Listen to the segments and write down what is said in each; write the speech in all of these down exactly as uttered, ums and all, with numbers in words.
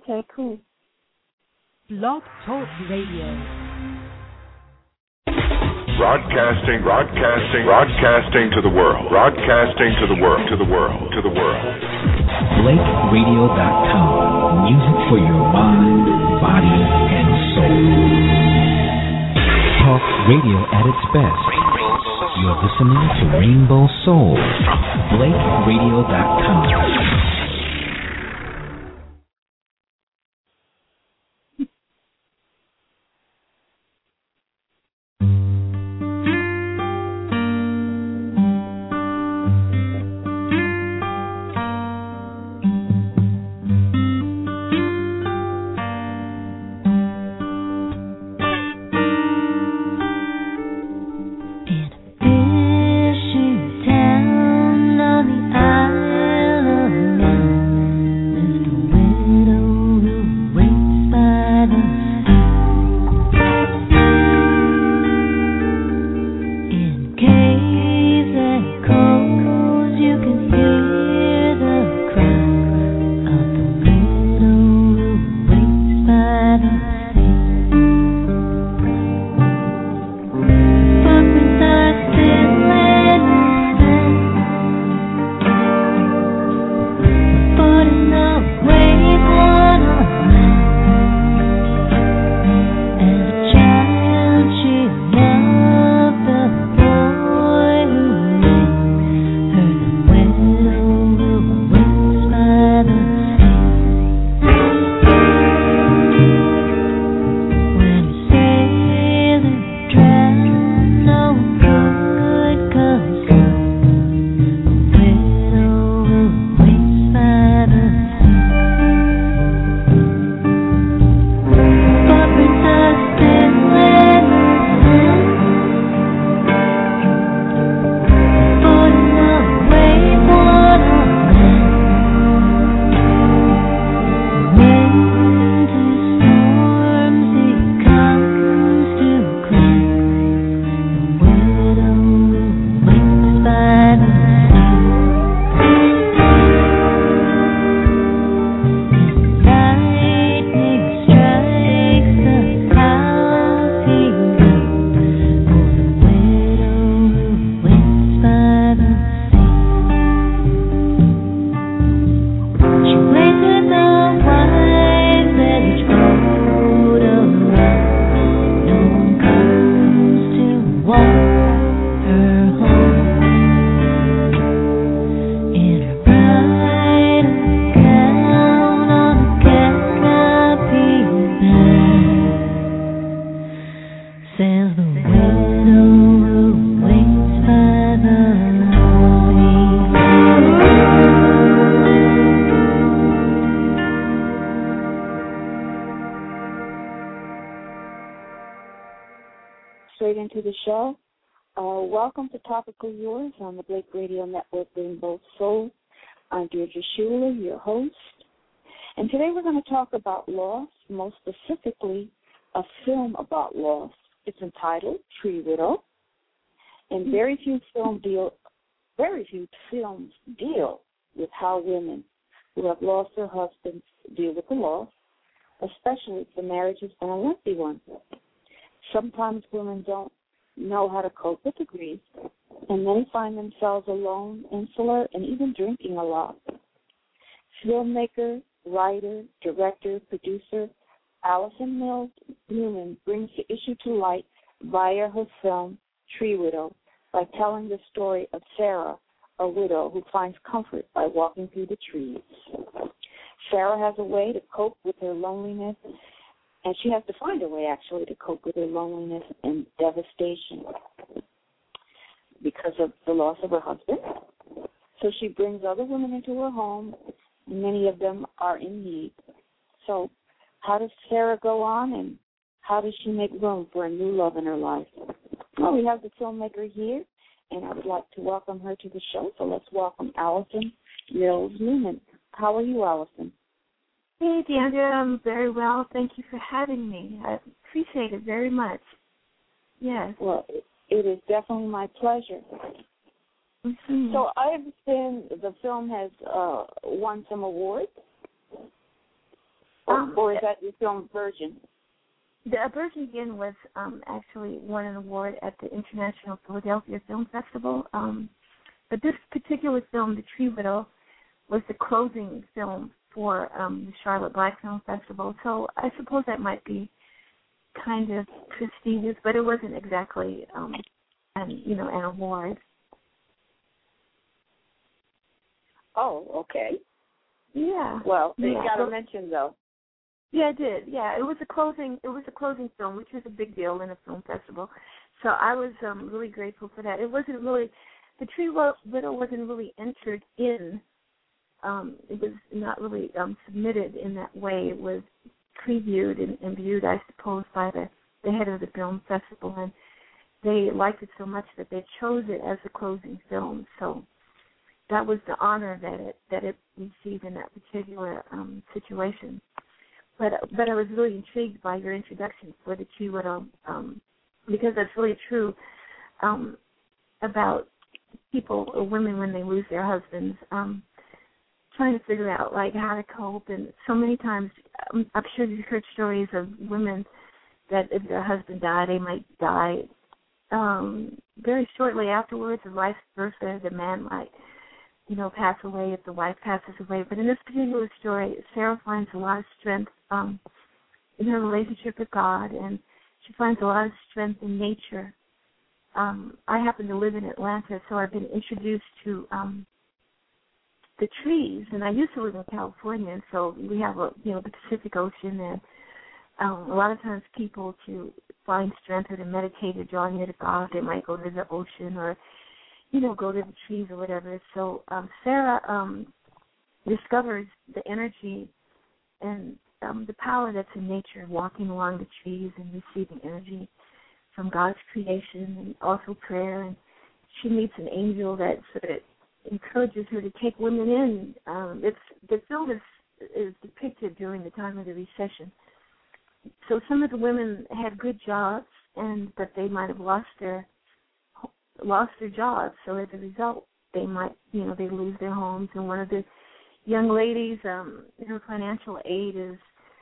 Okay, cool. Blog Talk Radio. Broadcasting, broadcasting, broadcasting to the world. Broadcasting to the world, to the world, to the world. Blake Radio dot com. Music for your mind, body, and soul. Talk radio at its best. You're listening to Rainbow Soul. Blake Radio dot com. Topical Yours on the Blake Radio Network, Rainbow Soul. I'm Deirdre Schuler, your host. And today we're going to talk about loss, most specifically a film about loss. It's entitled Tree Widow. And very few film deal, very few films deal with how women who have lost their husbands deal with the loss, especially if the marriage has been a lengthy one. Sometimes women don't know how to cope with the grief, and many find themselves alone, insular, and even drinking a lot. Filmmaker, writer, director, producer Allison Mills Newman brings the issue to light via her film Tree Widow by telling the story of Sarah, a widow who finds comfort by walking through the trees. Sarah has a way to cope with her loneliness, and she has to find a way, actually, to cope with her loneliness and devastation because of the loss of her husband. So she brings other women into her home, and many of them are in need. So how does Sarah go on, and how does she make room for a new love in her life? Well, we have the filmmaker here, and I would like to welcome her to the show. So let's welcome Allison Mills Newman. How are you, Allison? Hey, Deandra, I'm very well. Thank you for having me. I appreciate it very much. Yes. Well, it is definitely my pleasure. Mm-hmm. So I understand the film has uh, won some awards. What Um, or is that your film Virgin? The Virgin Again was um, actually won an award at the International Philadelphia Film Festival. Um, but this particular film, The Tree Widow, was the closing film for um, the Charlotte Black Film Festival. So I suppose that might be kind of prestigious, but it wasn't exactly, um, an, you know, an award. Oh, okay. Yeah. Well, they yeah. got to so, mention though. Yeah, I did. Yeah, it was a closing. It was a closing film, which was a big deal in a film festival. So I was um, really grateful for that. It wasn't really, the Tree Widow wasn't really entered in. Um, it was not really um, submitted in that way. It was previewed and, and viewed, I suppose, by the, the head of the film festival, and they liked it so much that they chose it as the closing film. So that was the honor that it that it received in that particular um, situation. But but I was really intrigued by your introduction for the Tree Widow, um, because that's really true um, about people or women when they lose their husbands, um, trying to figure out like how to cope. And so many times, um, I'm sure you've heard stories of women that if their husband died, they might die um, very shortly afterwards, or vice versa. The man might, you know, pass away if the wife passes away. But in this particular story, Sarah finds a lot of strength um, in her relationship with God, and she finds a lot of strength in nature. Um, I happen to live in Atlanta, so I've been introduced to um, the trees, and I used to live in California, and so we have a, you know, the Pacific Ocean, and um, a lot of times people to find strength or to meditate or draw near to God, they might go to the ocean or, you know, go to the trees or whatever. So um, Sarah um, discovers the energy and um, the power that's in nature, walking along the trees and receiving energy from God's creation, and also prayer. And she meets an angel that sort of encourages her to take women in. Um, it's the film is is depicted during the time of the recession. So some of the women had good jobs, and but they might have lost their lost their jobs. So as a result, they might, you know, they lose their homes. And one of the young ladies, um, her financial aid is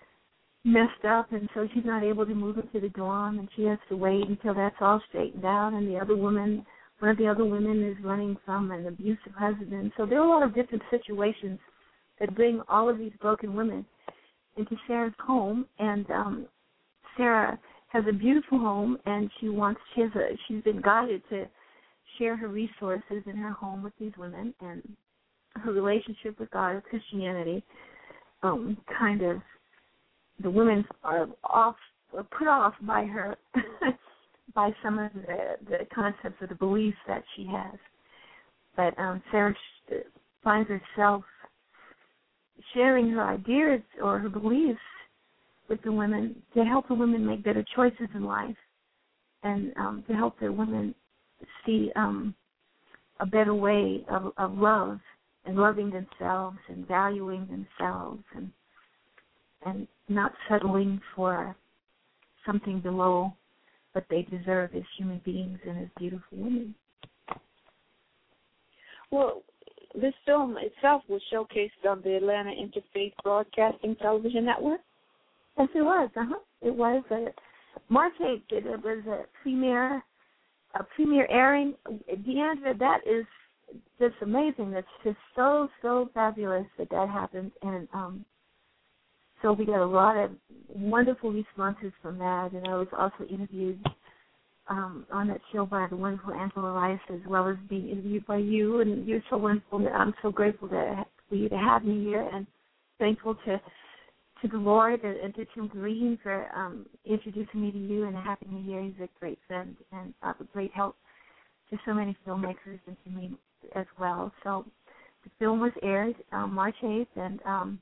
messed up, and so she's not able to move into the dorm, and she has to wait until that's all straightened out. And the other woman, one of the other women is running from an abusive husband. So there are a lot of different situations that bring all of these broken women into Sarah's home. And um, Sarah has a beautiful home, and she wants, she has a, she's been guided to share her resources in her home with these women, and her relationship with God and Christianity um, kind of, the women are off, or put off by her, by some of the, the concepts or the beliefs that she has. But um, Sarah finds herself sharing her ideas or her beliefs with the women to help the women make better choices in life, and um, to help the women see um, a better way of, of love and loving themselves and valuing themselves, and and not settling for something below what they deserve as human beings and as beautiful women. Well, this film itself was showcased on the Atlanta Interfaith Broadcasting Television Network? Yes, it was. Uh-huh. It was. A, March eighth, it, it was a premiere, a premiere airing. Deandra, that is just amazing. That's just so, so fabulous that that happened. And um, so we got a lot of wonderful responses from that. And I was also interviewed um, on that show by the wonderful Angela Rice, as well as being interviewed by you. And you're so wonderful. I'm so grateful to, for you to have me here, and thankful to to the Lord and, and to Tim Green for um, introducing me to you and having me here. He's a great friend and uh, a great help to so many filmmakers and to me as well. So the film was aired um, March eighth, and um,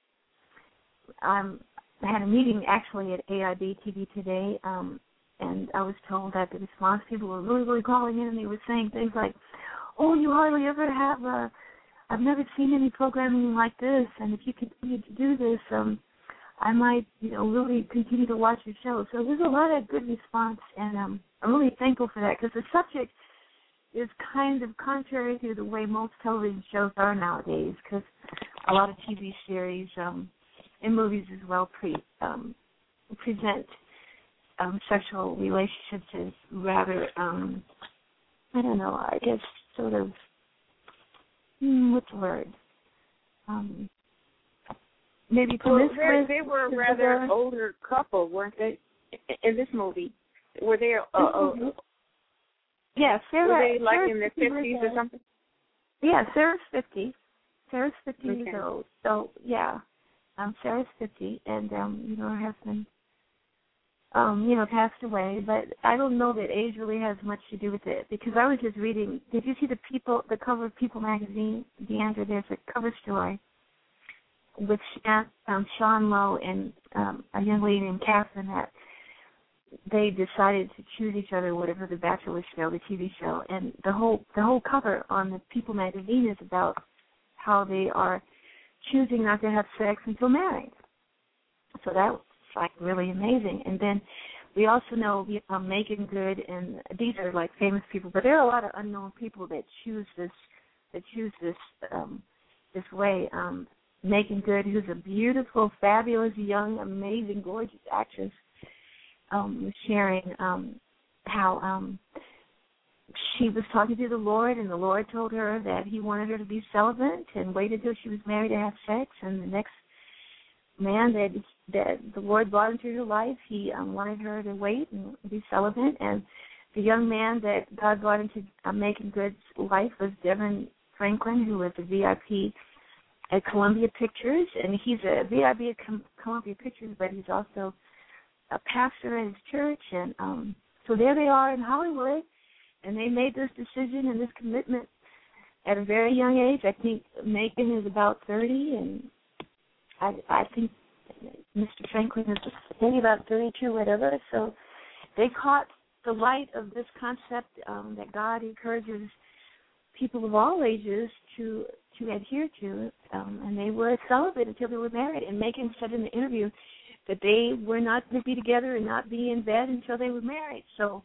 I'm, I had a meeting actually at A I B T V today, um, and I was told that the response people were really, really calling in, and they were saying things like, oh, you hardly ever have a, I've never seen any programming like this, and if you continue to do this, um, I might, you know, really continue to watch your show. So there's a lot of good response, and um, I'm really thankful for that, because the subject is kind of contrary to the way most television shows are nowadays, because a lot of T V series um, in movies as well pre um, present um, sexual relationships as rather, um, I don't know, I guess sort of, hmm, what's the word? Um, maybe promiscuous. Well, they, they were a rather older couple, weren't they? In this movie, were they? Uh, uh, yeah, Sarah. Were they like Sarah's in their fifties or something? Yeah, Sarah's fifty. Sarah's fifty okay. years old. So yeah, um, Sarah's fifty, and um, you know, her husband, um, you know, passed away. But I don't know that age really has much to do with it, because I was just reading. Did you see the People, the cover of People magazine, Deandra? There's a cover story with um, Sean Lowe and um, a young lady named Catherine that they decided to choose each other, whatever the Bachelor show, the T V show, and the whole the whole cover on the People magazine is about how they are choosing not to have sex until married. So that's like really amazing. And then we also know um, Megan Good, and these are like famous people, but there are a lot of unknown people that choose this that choose this um, this way. Um, Megan Good, who's a beautiful, fabulous, young, amazing, gorgeous actress, um, was sharing um, how um, she was talking to the Lord, and the Lord told her that he wanted her to be celibate and wait until she was married to have sex. And the next man that that the Lord brought into her life, he um, wanted her to wait and be celibate. And the young man that God brought into uh, Megan Good's life was Devin Franklin, who was a V I P at Columbia Pictures, and he's a V I P at Columbia Pictures, but he's also a pastor at his church. And um, so there they are in Hollywood, and they made this decision and this commitment at a very young age. I think Megan is about thirty, and I, I think Mister Franklin is maybe about thirty-two, whatever. So they caught the light of this concept um, that God encourages people of all ages to to adhere to, um, and they were celibate until they were married. And Megan said in the interview that they were not going to be together and not be in bed until they were married. So,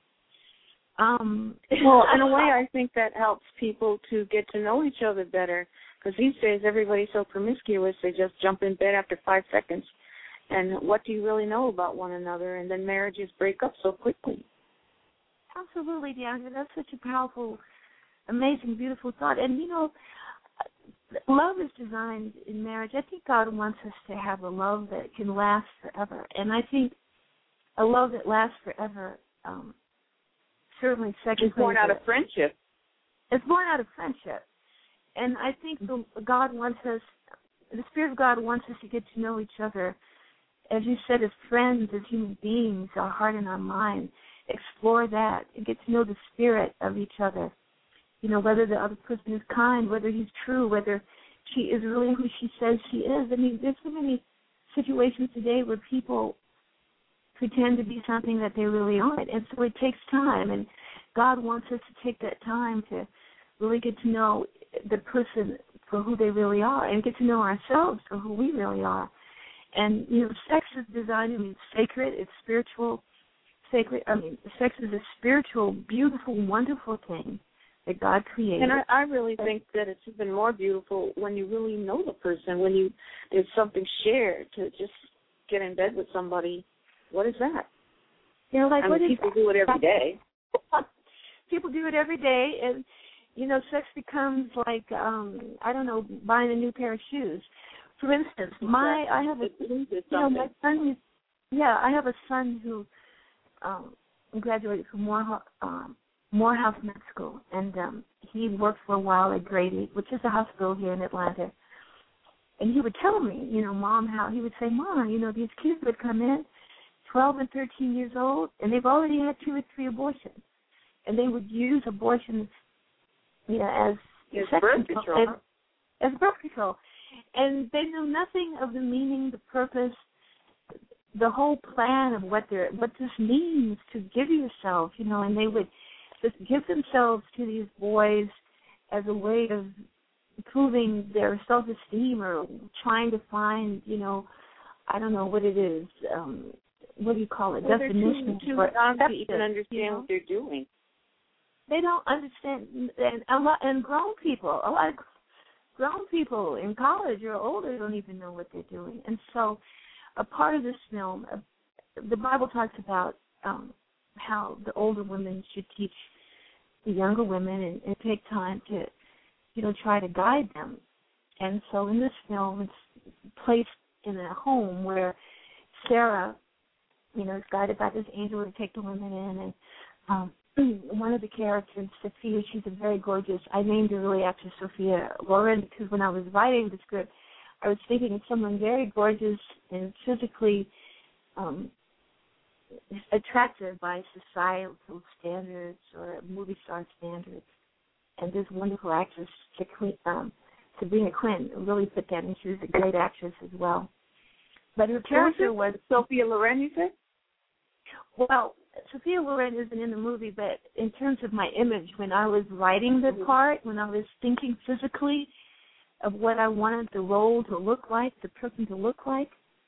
um, well, in a way, I think that helps people to get to know each other better, because these days everybody's so promiscuous, they just jump in bed after five seconds. And what do you really know about one another? And then marriages break up so quickly. Absolutely, Deandra. That's such a powerful, amazing, beautiful thought. And, you know, love is designed in marriage. I think God wants us to have a love that can last forever. And I think a love that lasts forever, um, certainly second It's born out of friendship. It's born out of friendship. And I think the, God wants us, the Spirit of God wants us to get to know each other, as you said, as friends, as human beings, our heart and our mind. Explore that and get to know the spirit of each other. You know, whether the other person is kind, whether he's true, whether she is really who she says she is. I mean, there's so many situations today where people pretend to be something that they really aren't. And so it takes time. And God wants us to take that time to really get to know the person for who they really are and get to know ourselves for who we really are. And, you know, sex is designed to be sacred. It's spiritual. Sacred. I mean, sex is a spiritual, beautiful, wonderful thing that God created. And I, I really think that it's even more beautiful when you really know the person, when you there's something shared. To just get in bed with somebody, what is that? You know, like I what mean, is people that? do it every day. People do it every day, and you know, sex becomes like um, I don't know, buying a new pair of shoes. For instance, my I have a you know my son. Yeah, I have a son who um, graduated from Morehouse, um, Morehouse Med School, and um, he worked for a while at Grady, which is a hospital here in Atlanta. And he would tell me, you know, Mom, how he would say, Mom, you know, these kids would come in, twelve and thirteen years old, and they've already had two or three abortions, and they would use abortions, you know, as As sex birth control, control. As, as birth control, and they know nothing of the meaning, the purpose, the whole plan of what they're, what this means to give yourself, you know, and they would just give themselves to these boys as a way of improving their self-esteem or trying to find, you know, I don't know what it is, um, what do you call it, well, definition. Too, too young to even understand you know? what they're doing. They don't understand, and a lot, and grown people, a lot of grown people in college or older don't even know what they're doing. And so a part of this film, uh, the Bible talks about um, how the older women should teach the younger women and, and take time to, you know, try to guide them. And so in this film, it's placed in a home where Sarah, you know, is guided by this angel to take the women in. And um, one of the characters, Sophia, she's a very gorgeous, I named her really after Sophia Loren because when I was writing the script, I was thinking of someone very gorgeous and physically um, attractive by societal standards or movie star standards. And this wonderful actress, um, Sabrina Quinn, really put that in. She was a great actress as well. But her character was Sophia Loren, you said? Well, Sophia Loren isn't in the movie, but in terms of my image, when I was writing the part, when I was thinking physically of what I wanted the role to look like, the person to look like,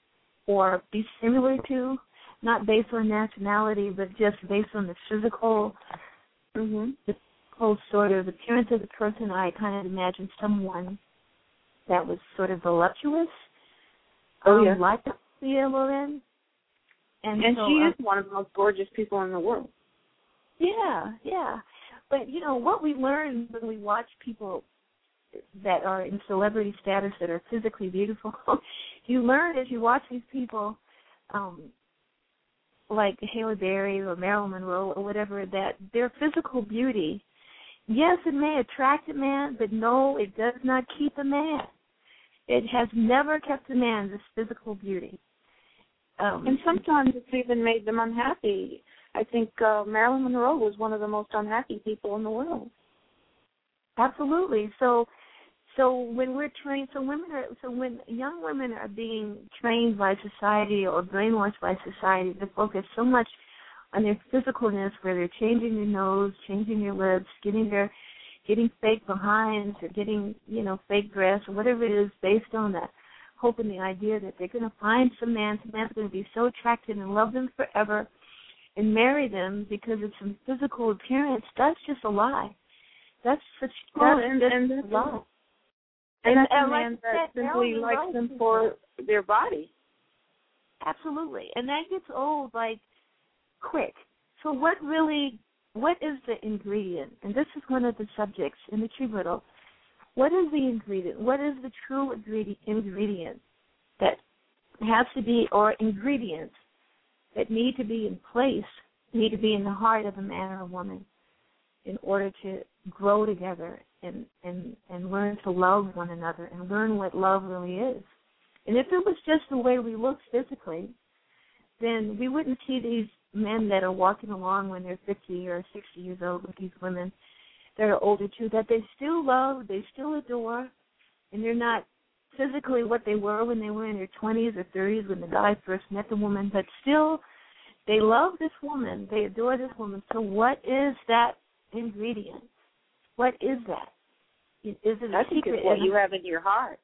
or be similar to, not based on nationality, but just based on the physical, mm-hmm. the whole sort of appearance of the person, I kind of imagined someone that was sort of voluptuous, oh, yeah. um, like Sophia Loren. And, and so, she is uh, one of the most gorgeous people in the world. Yeah, yeah. But, you know, what we learn when we watch people that are in celebrity status that are physically beautiful, you learn as you watch these people, um, like Halle Berry or Marilyn Monroe or whatever, that their physical beauty, yes, it may attract a man, but no, it does not keep a man. It has never kept a man, this physical beauty. Um, and sometimes it's even made them unhappy. I think uh, Marilyn Monroe was one of the most unhappy people in the world. Absolutely. So, so when we're trained, so women are, so when young women are being trained by society or brainwashed by society to focus so much on their physicalness, where they're changing their nose, changing their lips, getting their, getting fake behinds, or getting, you know, fake breasts, or whatever it is, based on that hope and the idea that they're going to find some man, some man's going to be so attracted and love them forever and marry them because of some physical appearance. That's just a lie. That's such well, that's and, just and a lie. And, and that's and a man like that said, simply likes them for their body. Absolutely. And that gets old, like, quick. So what really, what is the ingredient? And this is one of the subjects in the True Riddle. What is the ingredient? What is the true ingredient that has to be, or ingredients that need to be in place, need to be in the heart of a man or a woman in order to grow together and, and, and learn to love one another and learn what love really is? And if it was just the way we look physically, then we wouldn't see these men that are walking along when they're fifty or sixty years old with these women that are older too, that they still love, they still adore, and they're not physically what they were when they were in their twenties or thirties when the guy first met the woman, but still they love this woman, they adore this woman. So what is that ingredient? What is that? Is it a I think secret? It's what you have in your heart.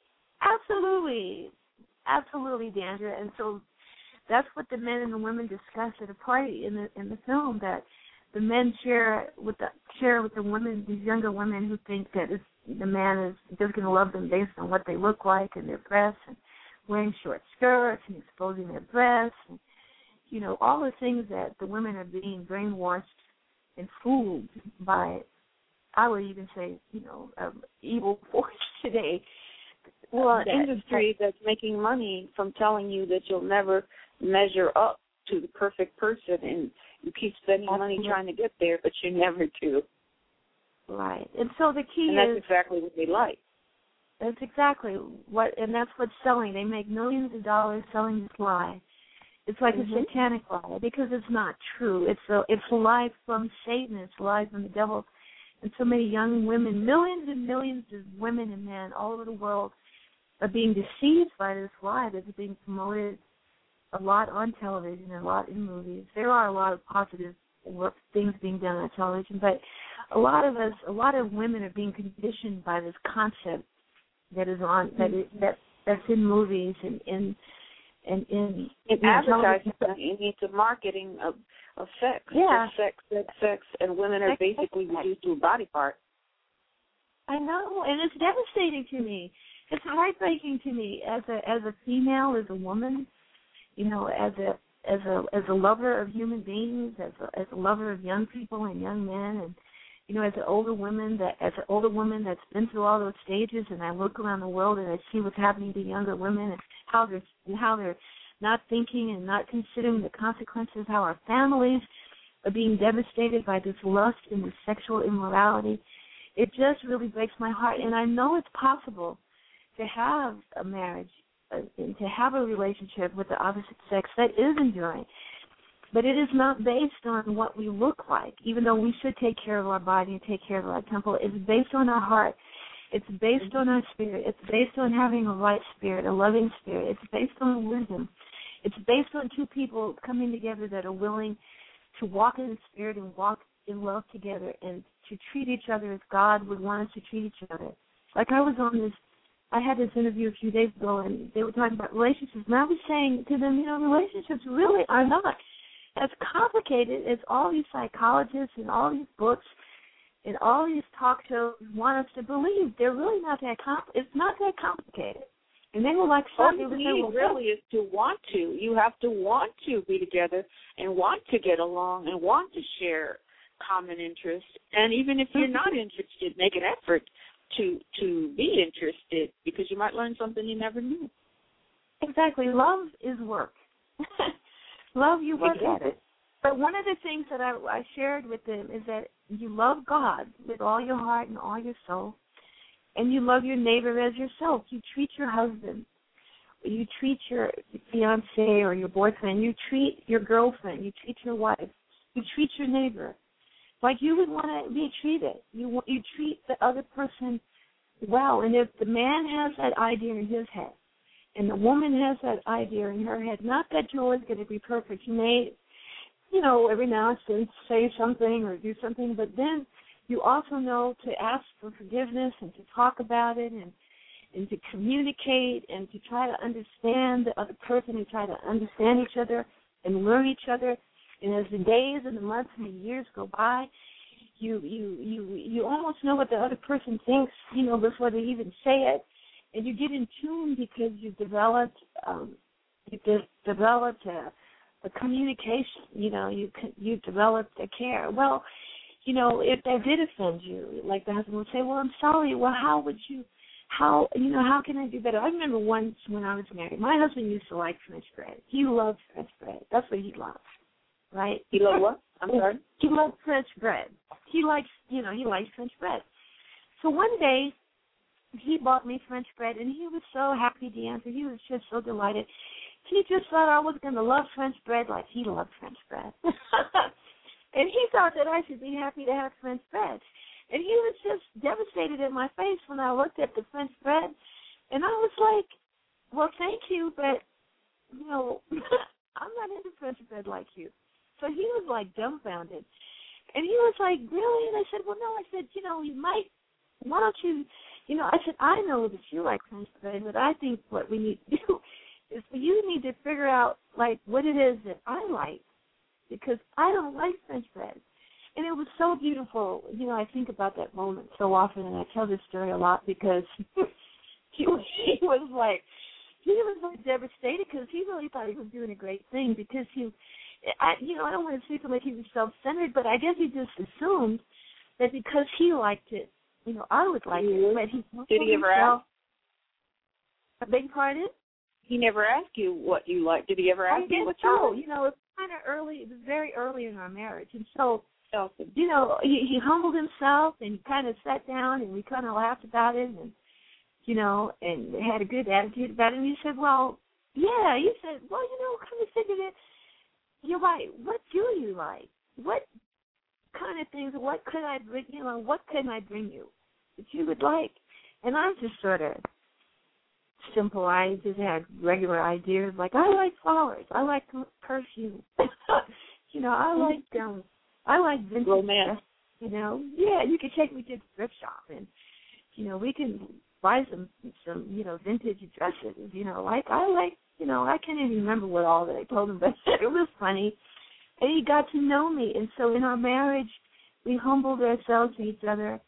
Absolutely. Absolutely, Dandra. And so that's what the men and the women discuss at a party in the in the film, that the men share with the share with the women, these younger women who think that it's, the man is just going to love them based on what they look like and their breasts and wearing short skirts and exposing their breasts and, you know, all the things that the women are being brainwashed and fooled by, I would even say, you know, um, evil force today. Well, an that, industry that's making money from telling you that you'll never measure up to the perfect person, and you keep spending Absolutely. money trying to get there, but you never do. Right. And so the key and that's is... that's exactly what they like. That's exactly what, and that's what's selling. They make millions of dollars selling this lie. It's like mm-hmm. a satanic lie because it's not true. It's a, it's a lie from Satan. It's a lie from the devil. And so many young women, millions and millions of women and men all over the world are being deceived by this lie that's being promoted a lot on television, a lot in movies. There are a lot of positive work, things being done on television, but a lot of us, a lot of women are being conditioned by this concept that is on that is, that that's in movies and in and in, in advertising. You need to marketing of of sex, yeah, sex, sex, sex, sex, and women are sex, basically sex, reduced to a body part. I know, and it's devastating to me. It's heartbreaking to me as a as a female, as a woman, you know, as a as a as a lover of human beings, as a as a lover of young people and young men, and you know, as an older woman that as an older woman that's been through all those stages, and I look around the world and I see what's happening to younger women and how they're and how they're not thinking and not considering the consequences, how our families are being devastated by this lust and this sexual immorality. It just really breaks my heart, and I know it's possible to have a marriage, uh, and to have a relationship with the opposite sex that is enduring. But it is not based on what we look like, even though we should take care of our body and take care of our temple. It's based on our heart. It's based on our spirit. It's based on having a right spirit, a loving spirit. It's based on wisdom. It's based on two people coming together that are willing to walk in the spirit and walk in love together and to treat each other as God would want us to treat each other. Like I was on this, I had this interview a few days ago, and they were talking about relationships, and I was saying to them, you know, relationships really are not as complicated as all these psychologists and all these books and all these talk shows want us to believe. They're really not that compl- It's not that complicated. And they were like, all you need well, really is to want to. You have to want to be together and want to get along and want to share common interests. And even if you're not interested, make an effort to to be interested, because you might learn something you never knew. Exactly. Love is work. Love, you work at it. But one of the things that I, I shared with them is that you love God with all your heart and all your soul, and you love your neighbor as yourself. You treat your husband, you treat your fiancé or your boyfriend, you treat your girlfriend, you treat your wife, you treat your neighbor like you would want to be treated. You you treat the other person well. And if the man has that idea in his head, and the woman has that idea in her head, not that you're always going to be perfect. You may, you know, every now and then say something or do something, but then you also know to ask for forgiveness and to talk about it and, and to communicate and to try to understand the other person and try to understand each other and learn each other. And as the days and the months and the years go by, you you you you almost know what the other person thinks, you know, before they even say it. And you get in tune because you've developed, um, you've de- developed a, a communication. You know, you you've developed a care. Well, you know, if they did offend you, like the husband would say, "Well, I'm sorry." Well, how would you? How you know? How can I do better? I remember once when I was married, my husband used to like French bread. He loved French bread. That's what he loved, right? He loved what? I'm sorry. He loved French bread. He likes, you know, he likes French bread. So one day, he bought me French bread, and he was so happy to answer. He was just so delighted. He just thought I was going to love French bread like he loved French bread. And he thought that I should be happy to have French bread. And he was just devastated in my face when I looked at the French bread. And I was like, well, thank you, but, you know, I'm not into French bread like you. So he was, like, dumbfounded. And he was like, really? And I said, well, no. I said, you know, you might, why don't you, you know, I said, I know that you like French bread, but I think what we need to do is for you need to figure out, like, what it is that I like, because I don't like French bread. And it was so beautiful. You know, I think about that moment so often, and I tell this story a lot because he, was, he was like, he was like devastated because he really thought he was doing a great thing because he, I, you know, I don't want to say like he was self-centered, but I guess he just assumed that because he liked it, you know, I would like mm-hmm. it. But he Did he ever ask? I beg your pardon? He never asked you what you liked. Did he ever ask I you what so. you liked? You know, it was kind of early. It was very early in our marriage. And so, awesome. you know, he, he humbled himself and he kind of sat down and we kind of laughed about it and, you know, and had a good attitude about it. And he said, well, yeah. He said, well, you know, come to think of it, you're right. What do you like? What kind of things, what could I bring, you know, what can I bring you that you would like? And I just sort of simple. I just had regular ideas like I like flowers. I like perfume. you know, I like um, I like vintage romance. Stuff, you know, yeah. You can take me to the thrift shop and you know we can buy some some you know vintage dresses. You know, like I like you know I can't even remember what all that I told him, but it was funny. And he got to know me, and so in our marriage, we humbled ourselves to each other.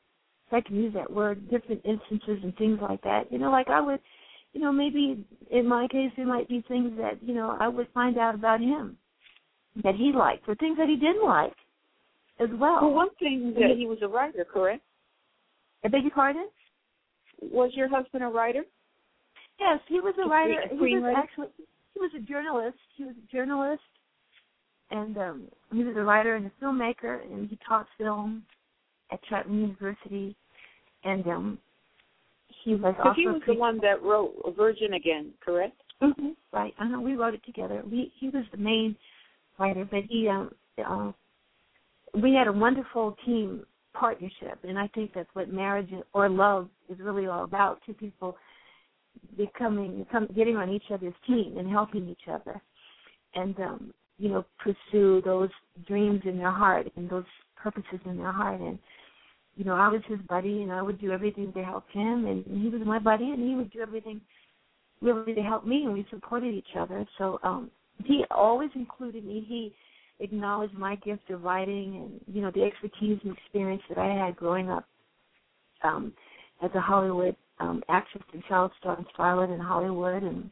if I can use that word, different instances and things like that. You know, like I would, you know, maybe in my case there might be things that, you know, I would find out about him that he liked, or things that he didn't like as well. Well, one thing that he was a writer, correct? I beg your pardon? Was your husband a writer? Yes, he was a writer. A he was actually he was a journalist. He was a journalist, and um, he was a writer and a filmmaker, and he taught film at Chapman University, and um, he was also he was the one that wrote Virgin Again, correct? Mm-hmm. Right. Uh-huh. We wrote it together. We he was the main writer, but he um, uh, we had a wonderful team partnership, and I think that's what marriage or love is really all about. Two people becoming, come, getting on each other's team and helping each other, and um, you know, pursue those dreams in their heart and those purposes in their heart. And you know, I was his buddy, and I would do everything to help him, and he was my buddy, and he would do everything really to help me, and we supported each other. So um, he always included me. He acknowledged my gift of writing and, you know, the expertise and experience that I had growing up um, as a Hollywood um, actress and child star and starlet in Hollywood. And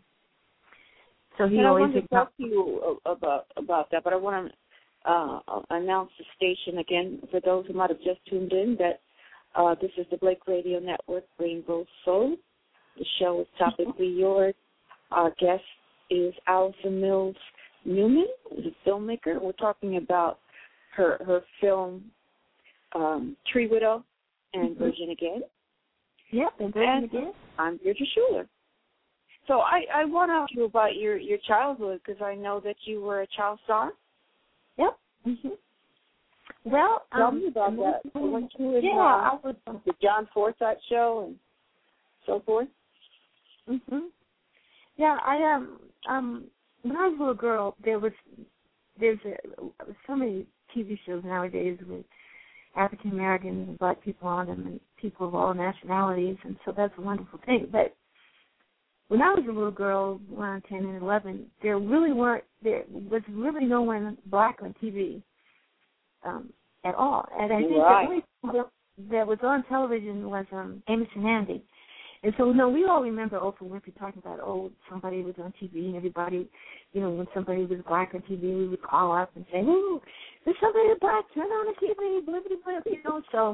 so he and always... I want to talk to you about, about that, but I want to uh, announce the station again for those who might have just tuned in that uh, this is the Blake Radio Network, Rainbow Soul. The show is Topically Yours. Our guest is Allison Mills Newman, is a filmmaker. We're talking about her her film um, Tree Widow and mm-hmm. Virgin Again. Yep, and Virgin Again. I'm Deirdre Schuler. So I, I want to ask you about your, your childhood, because I know that you were a child star. Yep. Mm-hmm. Well, tell um, me about that. When you were yeah, I was um, the John Forsythe show and so forth. Mhm. Yeah, I um um. When I was a little girl, there was there's a, so many T V shows nowadays with African Americans and Black people on them, and people of all nationalities, and so that's a wonderful thing. But when I was a little girl, around ten and eleven, there really weren't there was really no one Black on T V um, at all, and I think right. the only that was on television was um, Amos and Andy. And so, no, we all remember Oprah Winfrey talking about, oh, somebody was on T V, and everybody, you know, when somebody was Black on T V, we would call up and say, oh, there's somebody Black, turn on the T V, blah, blah, blah, you know, so,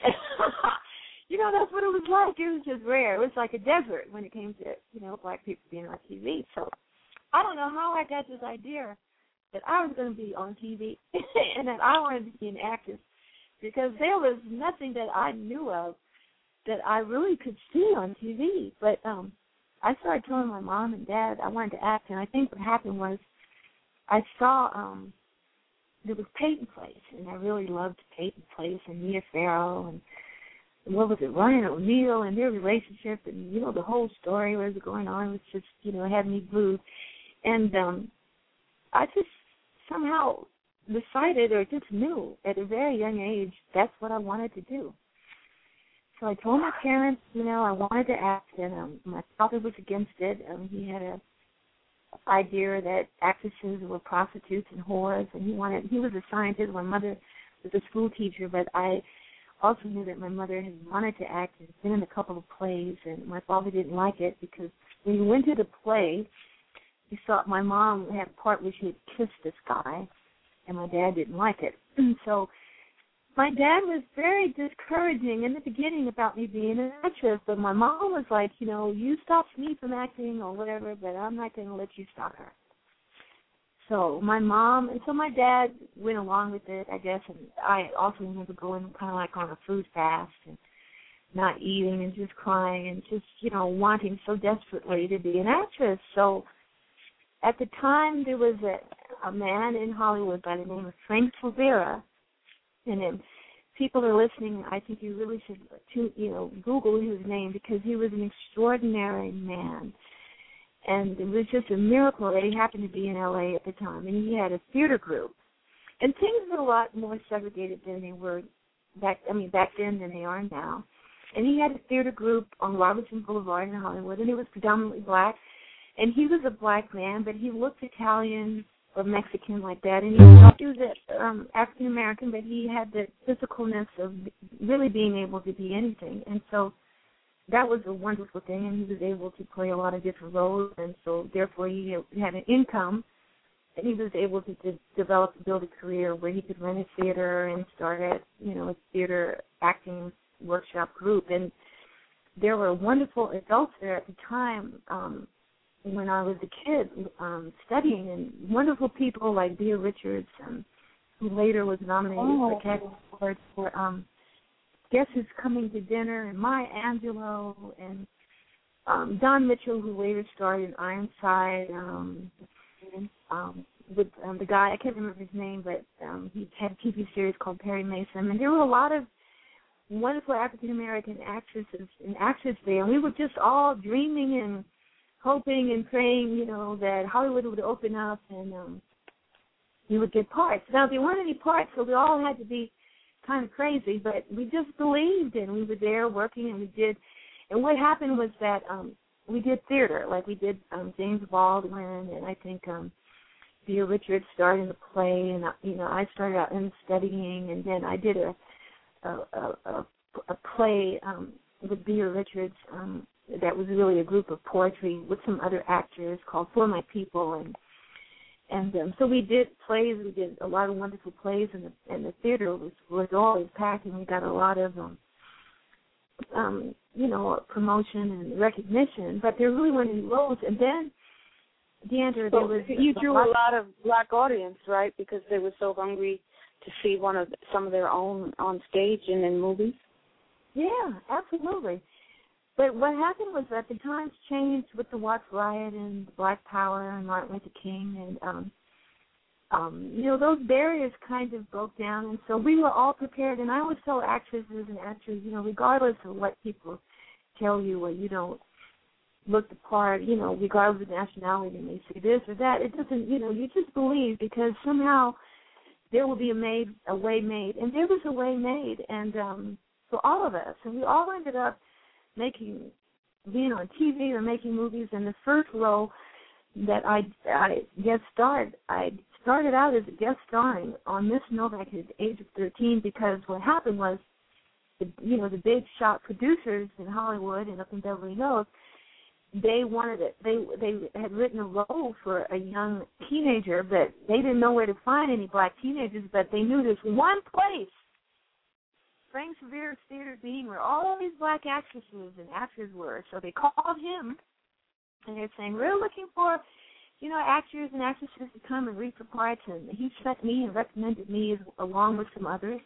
you know, that's what it was like. It was just rare. It was like a desert when it came to, you know, Black people being on T V. So I don't know how I got this idea that I was going to be on T V and that I wanted to be an actress, because there was nothing that I knew of that I really could see on T V. But um, I started telling my mom and dad I wanted to act, and I think what happened was I saw um, there was Peyton Place, and I really loved Peyton Place and Mia Farrow and what was it, Ryan O'Neal and their relationship, and, you know, the whole story what was going on was just, you know, had me glued. And um, I just somehow decided or just knew at a very young age that's what I wanted to do. So I told my parents, you know, I wanted to act, and um, my father was against it. Um, he had a idea that actresses were prostitutes and whores, and he wanted. He was a scientist. My mother was a school teacher, but I also knew that my mother had wanted to act and been in a couple of plays, and my father didn't like it because when you went to the play, you saw my mom had a part where she had kissed this guy, and my dad didn't like it. And so my dad was very discouraging in the beginning about me being an actress, but my mom was like, you know, you stopped me from acting or whatever, but I'm not going to let you stop her. So my mom, and so my dad went along with it, I guess, and I also remember going kind of like on a food fast and not eating and just crying and just, you know, wanting so desperately to be an actress. So at the time there was a, a man in Hollywood by the name of Frank Silvera. And if people are listening, I think you really should, to, you know, Google his name, because he was an extraordinary man. And it was just a miracle that he happened to be in L A at the time. And he had a theater group. And things were a lot more segregated than they were back, I mean, back then than they are now. And he had a theater group on Robertson Boulevard in Hollywood, and it was predominantly Black. And he was a Black man, but he looked Italian, or Mexican like that, and he was, he was um, African American, but he had the physicalness of really being able to be anything, and so that was a wonderful thing, and he was able to play a lot of different roles, and so therefore he had an income, and he was able to de- develop, build a career where he could run a theater and start a, you know, a theater acting workshop group, and there were wonderful adults there at the time. Um, when I was a kid um, studying, and wonderful people like Bea Richards, um, who later was nominated oh. for Academy Award for um, Guess Who's Coming to Dinner, and Maya Angelou, and um, Don Mitchell, who later starred in Ironside, um, and, um, with um, the guy, I can't remember his name, but um, he had a T V series called Perry Mason, and there were a lot of wonderful African-American actresses and actors there, and we were just all dreaming and hoping and praying, you know, that Hollywood would open up and um, we would get parts. Now, there weren't any parts, so we all had to be kind of crazy, but we just believed, and we were there working, and we did. And what happened was that um, we did theater, like we did um, James Baldwin, and I think um, Bea Richards started in the play, and, you know, I started out in studying, and then I did a, a, a, a, a play um, with Bea Richards, um, that was really a group of poetry with some other actors called For My People, and and um, so we did plays. We did a lot of wonderful plays, and the and the theater was was always packed, and we got a lot of um, um, you know, promotion and recognition. But there really weren't any roles. And then, Deandra, so there was you a drew lot, a lot of black audience, right? Because they were so hungry to see one of some of their own on stage and in movies. Yeah, absolutely. But what happened was that the times changed with the Watts riot and Black Power and Martin Luther King, and um, um, you know, those barriers kind of broke down, and so we were all prepared. And I always tell actresses and actors, you know, regardless of what people tell you, or you don't look the part, you know, regardless of nationality, they may say this or that. It doesn't, you know, you just believe, because somehow there will be a made a way made, and there was a way made, and um, for all of us, and we all ended up making, being on T V or making movies. And the first role that I, I guest starred, I started out as a guest starring on Miss Novak at the age of thirteen, because what happened was, the, you know, the big shot producers in Hollywood and up in Beverly Hills, they wanted it. They they had written a role for a young teenager, but they didn't know where to find any black teenagers, but they knew this one place, Frank Severe's Theater Bean, where all these black actresses and actors were. So they called him, and they're saying, we're looking for, you know, actors and actresses to come and read for parts. And he sent me and recommended me as, along with some others.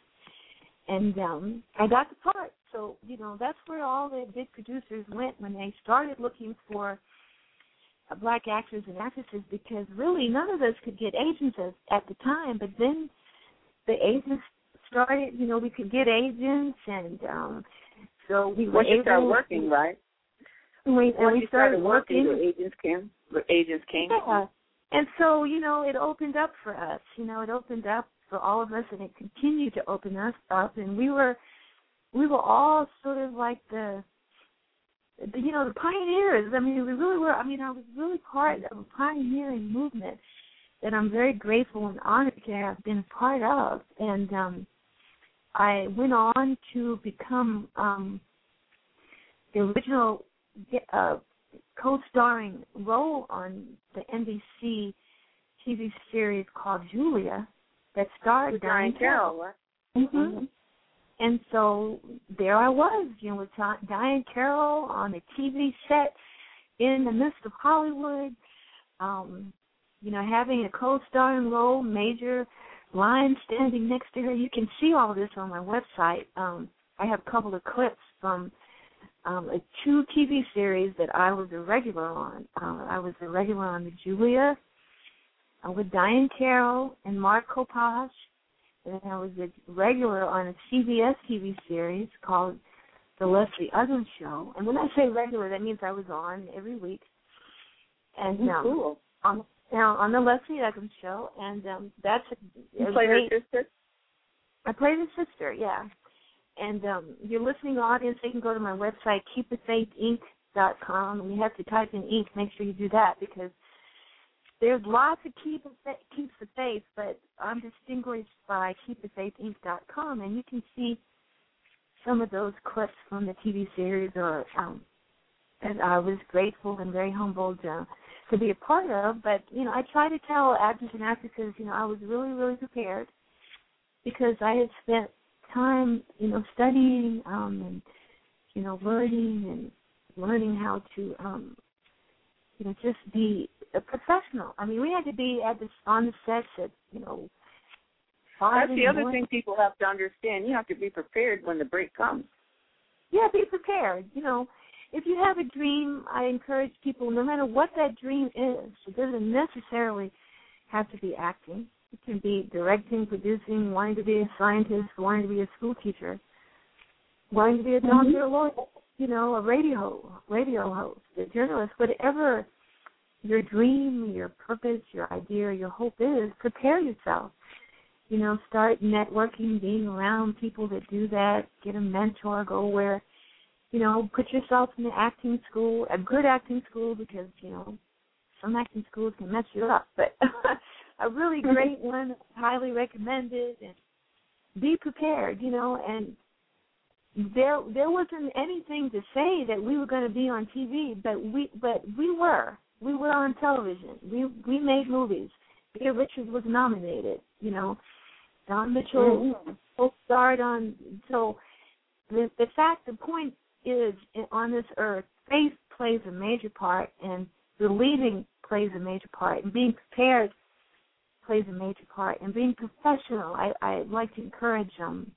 And um, I got the part. So, you know, that's where all the big producers went when they started looking for uh, black actors and actresses, because really none of us could get agents at, at the time. But then the agents started, you know, we could get agents, and um, so we were Once you able started working, right? We, and we you started, started working, working, the agents came. The agents came. Yeah, and so, you know, it opened up for us. You know, it opened up for all of us, and it continued to open us up. And we were, we were all sort of like the, the you know, the pioneers. I mean, we really were. I mean, I was really part of a pioneering movement that I'm very grateful and honored to have been part of. And um, I went on to become um, the original uh, co-starring role on the N B C T V series called Julia that starred with Diane Carroll. Right? Mm-hmm. Mm-hmm. And so there I was, you know, with Diane Carroll on the T V set in the midst of Hollywood, um, you know, having a co-starring role, major line standing next to her. You can see all of this on my website. Um, I have a couple of clips from um, a two T V series that I was a regular on. Uh, I was a regular on the Julia uh, with Diane Carroll and Mark Kopach. And I was a regular on a C B S T V series called The Leslie Uggams Show. And when I say regular, that means I was on every week. And um, cool. on Now, on the Leslie Uggams Show, and um, that's a, you a played great, her sister? I played her sister, yeah. And um, your listening audience, they can go to my website, keep the faith inc dot com. And you have to type in ink. Make sure you do that, because there's lots of keep keeps the faith, but I'm distinguished by keep the faith inc dot com, and you can see some of those clips from the T V series, or um, and I was grateful and very humbled uh, to be a part of. But you know, I try to tell actors and actresses, you know, I was really, really prepared because I had spent time, you know, studying um, and you know, learning and learning how to, um, you know, just be a professional. I mean, we had to be at the on the sets at, you know, five. That's the other thing people have to understand. You have to be prepared when the break comes. Yeah, be prepared. You know, if you have a dream, I encourage people, no matter what that dream is, it doesn't necessarily have to be acting. It can be directing, producing, wanting to be a scientist, wanting to be a school teacher, wanting to be a doctor, mm-hmm. a lawyer, you know, a radio radio host, a journalist, whatever your dream, your purpose, your idea, your hope is, prepare yourself. You know, start networking, being around people that do that, get a mentor, go where, you know, put yourself in the acting school, a good acting school, because, you know, some acting schools can mess you up, but a really great one, highly recommended, and be prepared, you know, and There, there wasn't anything to say that we were going to be on T V, but we, but we were. We were on television. We, we made movies. Peter Richards was nominated. You know, Don Mitchell mm-hmm. starred on. So, the the fact, the point is, on this earth, faith plays a major part, and believing plays a major part, and being prepared plays a major part, and being professional. I, I like to encourage them. Um,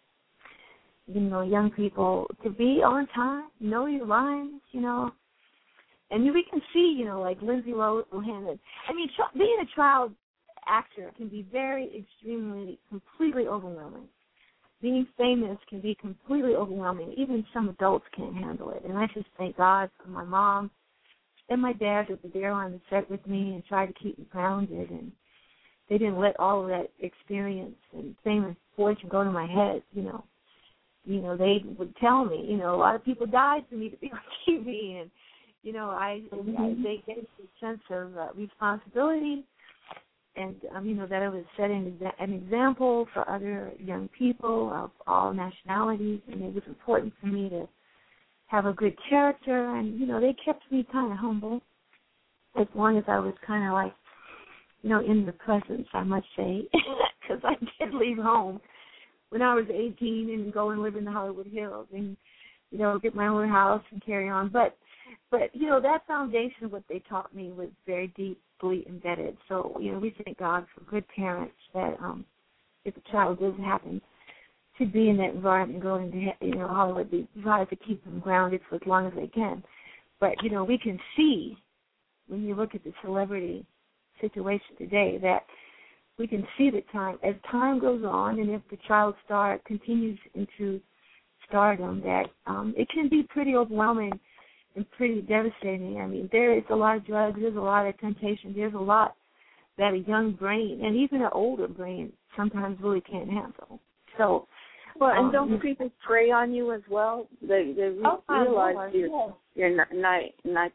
you know, young people to be on time, know your lines, you know. And we can see, you know, like Lindsay Lohan. I mean, being a child actor can be very, extremely, completely overwhelming. Being famous can be completely overwhelming. Even some adults can't handle it. And I just thank God for my mom and my dad that were there on the set with me and tried to keep me grounded. And they didn't let all of that experience and fame and fortune go to my head, you know. You know, they would tell me, you know, a lot of people died for me to be on T V, and, you know, I, mm-hmm. I they gave me a sense of uh, responsibility, and, um, you know, that I was setting an example for other young people of all nationalities, and it was important for me to have a good character, and, you know, they kept me kind of humble as long as I was kind of like, you know, in the presence, I must say, because I did leave home when I was eighteen and go and live in the Hollywood Hills and, you know, get my own house and carry on. But, but you know, that foundation of what they taught me was very deeply embedded. So, you know, we thank God for good parents that um, if a child does happen to be in that environment, going to, you know, Hollywood, they try to keep them grounded for as long as they can. But, you know, we can see when you look at the celebrity situation today that we can see that time, as time goes on, and if the child star continues into stardom, that um, it can be pretty overwhelming and pretty devastating. I mean, there is a lot of drugs, there's a lot of temptation, there's a lot that a young brain, and even an older brain, sometimes really can't handle. So, well, and um, don't people prey on you as well? They, they re- oh, realize your, your na- na-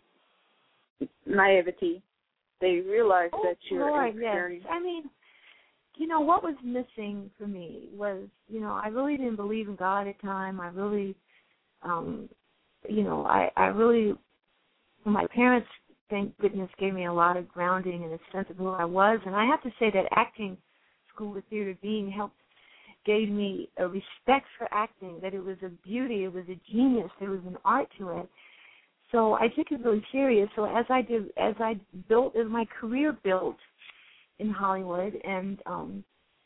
naivety. They realize oh, that you're Lord, experienced. Yes. I mean, you know, what was missing for me was, you know, I really didn't believe in God at the time. I really, um, you know, I, I really, my parents, thank goodness, gave me a lot of grounding and a sense of who I was. And I have to say that acting school with theater being helped, gave me a respect for acting, that it was a beauty, it was a genius, there was an art to it. So I took it really serious. So as I did, as I built, as my career built in Hollywood, and um,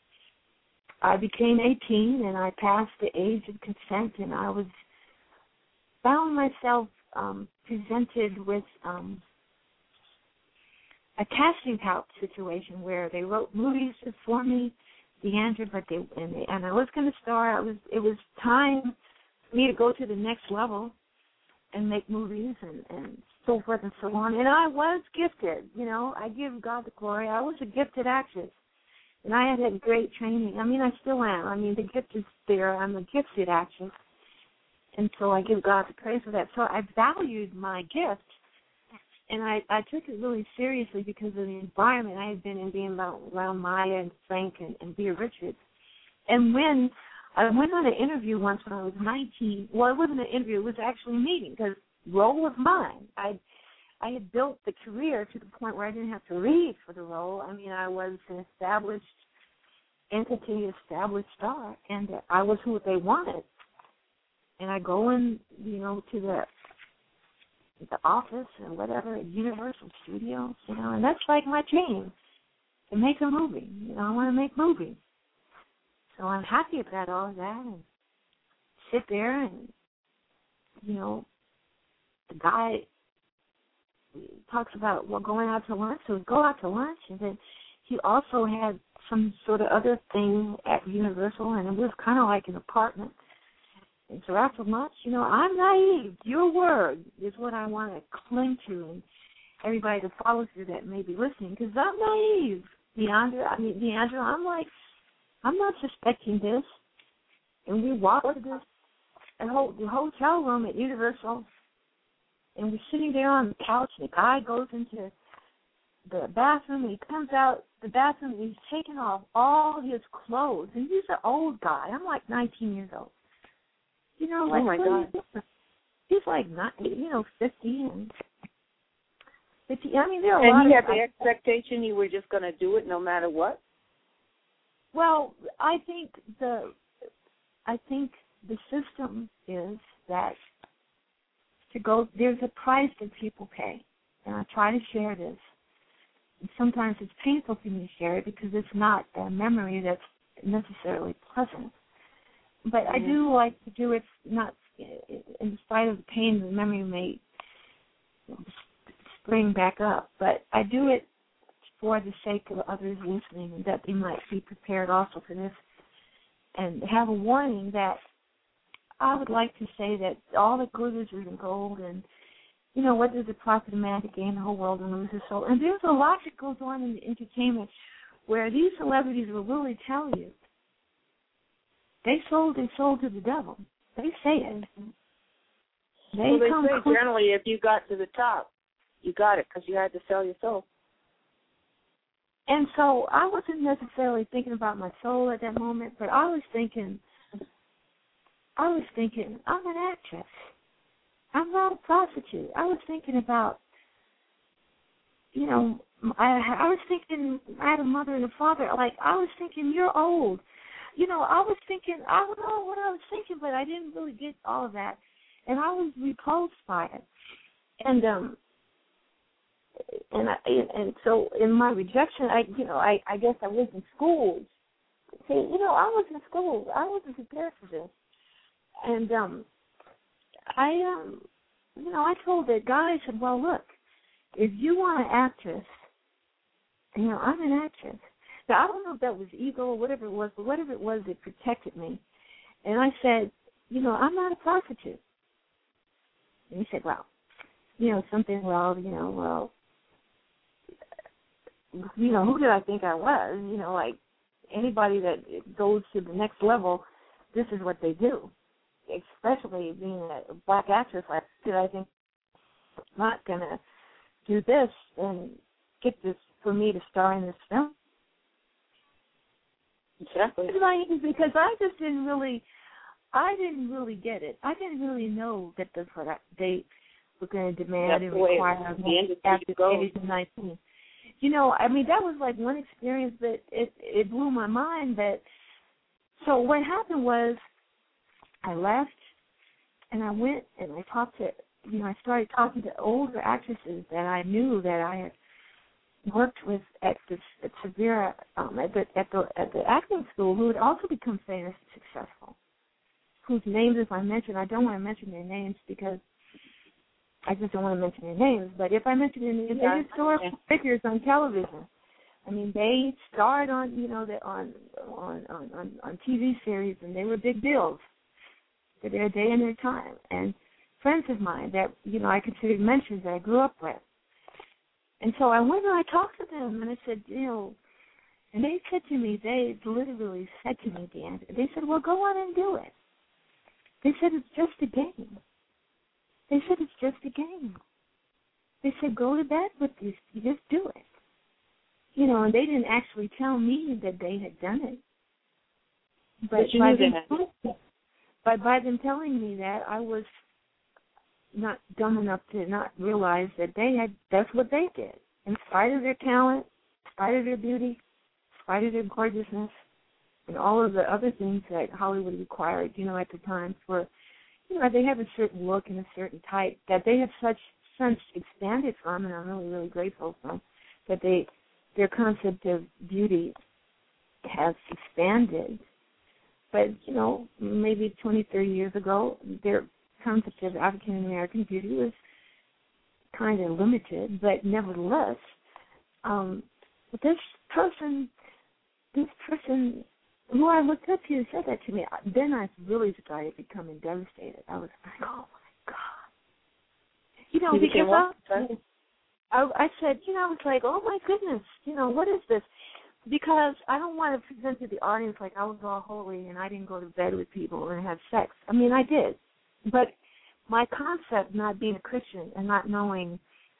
I became eighteen, and I passed the age of consent, and I was found myself um, presented with um, a casting couch situation where they wrote movies for me, Deandra, but they and, they, and I was going to star. I was it was time for me to go to the next level and make movies and, and so forth and so on. And I was gifted, you know. I give God the glory. I was a gifted actress, and I had had great training. I mean, I still am. I mean, the gift is there. I'm a gifted actress, and so I give God the praise for that. So I valued my gift, and I, I took it really seriously because of the environment I had been in, being around, around Maya and Frank and, and Bea Richards. And when I went on an interview once when I was nineteen, well, it wasn't an interview, it was actually a meeting, because role was mine. I I had built the career to the point where I didn't have to read for the role. I mean, I was an established entity, established star, and I was who they wanted. And I go in, you know, to the the office and whatever at Universal Studios, you know, and that's like my dream, to make a movie. You know, I want to make movies. So I'm happy about all of that, and sit there and, you know, the guy talks about, well, going out to lunch, so we go out to lunch, and then he also had some sort of other thing at Universal, and it was kind of like an apartment. And so after lunch, you know, I'm naive. Your word is what I want to cling to, and everybody that follows through that may be listening, because I'm naive. Deandra, I mean, Deandra, I'm like, I'm not suspecting this. And we walk to this the, whole, the hotel room at Universal, and we're sitting there on the couch, and the guy goes into the bathroom, and he comes out the bathroom, and he's taking off all his clothes. And he's an old guy. I'm like nineteen years old. You know, like, oh my God. He's like, not, you know, fifty and fifty. I mean, there are a lot And you of, had the expectation you were just going to do it no matter what? Well, I think the I think the system is that to go, there's a price that people pay, and I try to share this. And sometimes it's painful for me to share it because it's not a memory that's necessarily pleasant. But mm-hmm. I do like to do it, not in spite of the pain the memory may spring back up, but I do it for the sake of others listening, and that they might be prepared also for this, and have a warning that I would like to say that all that glitters isn't gold, and, you know, what does it profit a man to gain the whole world and lose his soul? And there's a lot that goes on in the entertainment where these celebrities will really tell you they sold their soul to the devil. They say it. They, well, they come say close. Generally if you got to the top, you got it because you had to sell your soul. And so I wasn't necessarily thinking about my soul at that moment, but I was thinking, I was thinking, I'm an actress. I'm not a prostitute. I was thinking about, you know, I, I was thinking I had a mother and a father. Like, I was thinking, you're old. You know, I was thinking, I don't know what I was thinking, but I didn't really get all of that. And I was repulsed by it. And, um, And I, and so in my rejection, I you know I, I guess I was in school. See, you know, I was in school. I wasn't prepared for this, and um, I um, you know, I told that guy. I said, well, look, if you want an actress, you know, I'm an actress. Now I don't know if that was ego or whatever it was, but whatever it was, it protected me. And I said, you know, I'm not a prostitute. And he said, well, you know, something. Well, you know, well. You know, who did I think I was? You know, like anybody that goes to the next level, this is what they do. Especially being a black actress, like, did I think I'm not going to do this and get this for me to star in this film? Exactly. Because I just didn't really, I didn't really get it. I didn't really know that the they were going to demand and require me after the age of nineteen. You know, I mean, that was like one experience that it, it blew my mind. That so what happened was I left and I went and I talked to, you know, I started talking to older actresses that I knew that I had worked with at the at Severe um, at the at the at the acting school, who had also become famous and successful. Whose names, if I mention, I don't want to mention their names because I just don't want to mention their names, but if I mention their names, they're historical figures on television. I mean, they starred on, you know, on on on on T V series, and they were big deals for their day and their time. And friends of mine that, you know, I considered mentors that I grew up with. And so I went and I talked to them, and I said, you know, and they said to me, they literally said to me, Dan, they said, well, go on and do it. They said, it's just a game. They said, it's just a game. they said, go to bed with these, you just do it. You know, and they didn't actually tell me that they had done it. But, but you by, knew them, that. but by them telling me that, I was not dumb enough to not realize that they had, that's what they did. In spite of their talent, in spite of their beauty, in spite of their gorgeousness, and all of the other things that Hollywood required, you know, at the time for, you know, they have a certain look and a certain type that they have such since expanded from, and I'm really, really grateful for, that they, their concept of beauty has expanded. But, you know, maybe twenty, thirty years ago, their concept of African-American beauty was kind of limited, but nevertheless, um, this person, this person who I looked up to said that to me. Then I really started becoming devastated. I was like, oh, my God. You know, you because I, I, I said, you know, I was like, oh, my goodness, you know, what is this? Because I don't want to present to the audience like I was all holy and I didn't go to bed with people and have sex. I mean, I did. But my concept, not being a Christian and not knowing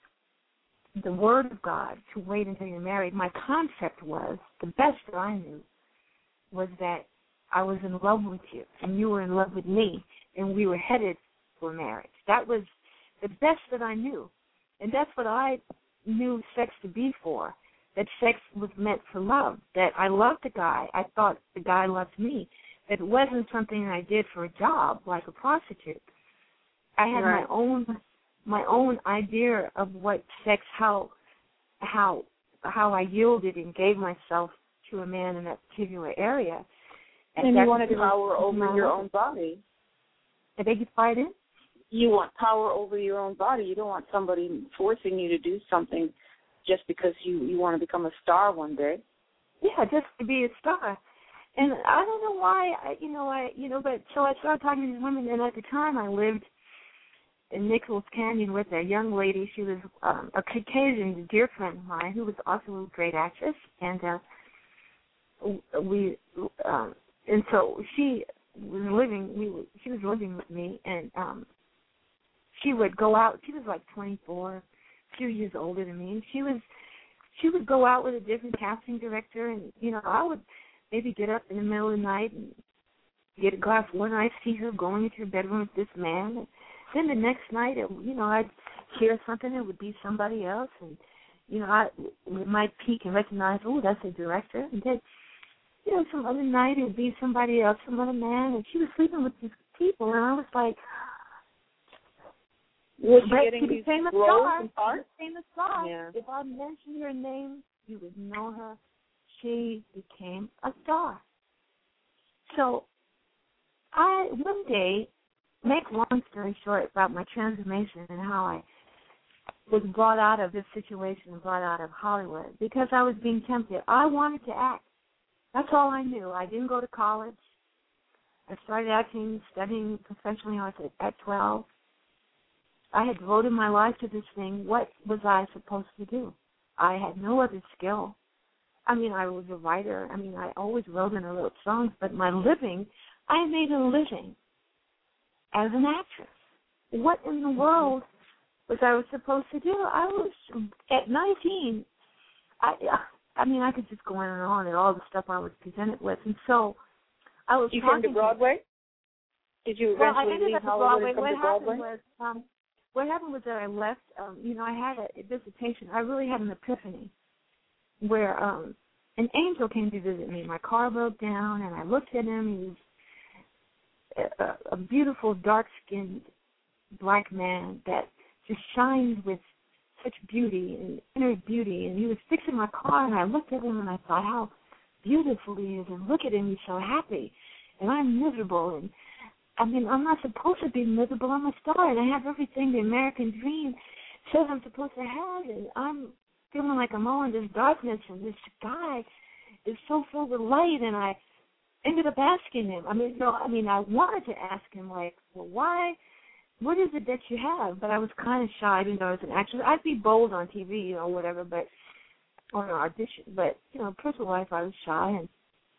the Word of God to wait until you're married, my concept was, the best that I knew, was that I was in love with you and you were in love with me and we were headed for marriage. That was the best that I knew. And that's what I knew sex to be for, that sex was meant for love, that I loved the guy. I thought the guy loved me. That it wasn't something I did for a job like a prostitute. I had right. my own my own idea of what sex, how how how I yielded and gave myself to a man in that particular area. And, and you wanted power over your own body. I beg your pardon? You want power over your own body. You don't want somebody forcing you to do something just because you, you want to become a star one day. Yeah, just to be a star. And I don't know why, I, you know, I, you know, but so I started talking to these women, and at the time I lived in Nichols Canyon with a young lady. She was um, a Caucasian dear friend of mine who was also a great actress, and uh, we, um, and so she was living. We, were, she was living with me, and um, she would go out. She was like twenty-four, few years older than me, and she was, she would go out with a different casting director, and you know, I would maybe get up in the middle of the night and get a glass of water, and I'd see her going into her bedroom with this man. And then the next night, it, you know, I'd hear something, it would be somebody else, and, you know, I might peek and recognize, oh, that's a director. And then, you know, some other night, it would be somebody else, some other man, and she was sleeping with these people, and I was like, was she but getting she these became a roles star. and parts? She became a star. Yeah. If I mentioned her name, you would know her. She became a star. So I, one day, make long story short about my transformation and how I was brought out of this situation and brought out of Hollywood because I was being tempted. I wanted to act. That's all I knew. I didn't go to college. I started acting, studying professionally I was at twelve. I had devoted my life to this thing. What was I supposed to do? I had no other skill. I mean, I was a writer. I mean, I always wrote and I wrote songs, but my living, I made a living as an actress. What in the world was I was supposed to do? I was, at nineteen, I I mean, I could just go on and on and all the stuff I was presented with. And so I was You talking came to Broadway? Did you well, I eventually ended leave up at Hollywood Broadway. and come What to Broadway? happened was, um, what happened was that I left, um, you know, I had a, a visitation. I really had an epiphany where um, an angel came to visit me. My car broke down, and I looked at him. He was a, a beautiful, dark-skinned black man that just shines with such beauty and inner beauty. And he was fixing my car, and I looked at him, and I thought how beautiful he is. And look at him, he's so happy. And I'm miserable. And, I mean, I'm not supposed to be miserable. I'm a star, and I have everything the American dream says I'm supposed to have. And I'm feeling like I'm all in this darkness, and this guy is so filled with light. And I ended up asking him. I mean, no, I mean, I wanted to ask him, like, well, why? What is it that you have? But I was kind of shy. I didn't know I was an actress. I'd be bold on T V, you know, whatever, but or an audition. But, you know, personal life, I was shy. And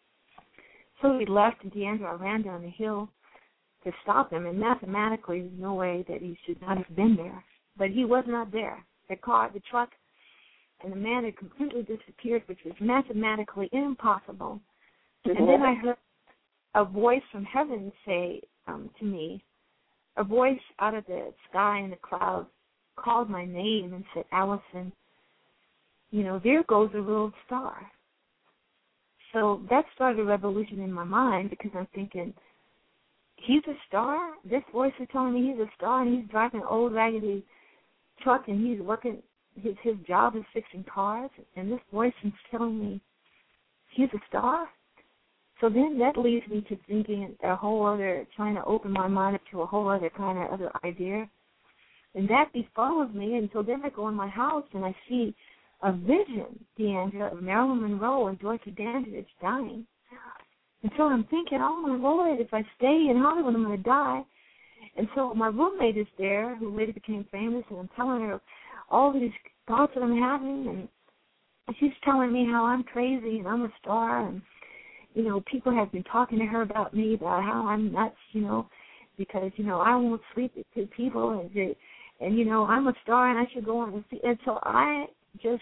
so we left, and D'Angelo, I ran down the hill to stop him. And mathematically, there's no way that he should not have been there. But he was not there. the car, the truck, and the man had completely disappeared, which was mathematically impossible. And then I heard a voice from heaven say um, to me, a voice out of the sky and the clouds called my name and said, Allison, you know, there goes a little star. So that started a revolution in my mind because I'm thinking, he's a star? This voice is telling me he's a star and he's driving an old raggedy truck and he's working, his, his job is fixing cars, and this voice is telling me he's a star? So then that leads me to thinking a whole other, trying to open my mind up to a whole other kind of other idea. And that befollows me, and so then I go in my house and I see a vision, D'Andra, of Marilyn Monroe and Dorothy Dandridge dying. And so I'm thinking, oh, my Lord, if I stay in Hollywood, I'm going to die. And so my roommate is there, who later became famous, and I'm telling her all these thoughts that I'm having, and she's telling me how I'm crazy and I'm a star, and, you know, people have been talking to her about me, about how I'm nuts, you know, because, you know, I won't sleep with people, and, and you know, I'm a star and I should go on and see. And so I just,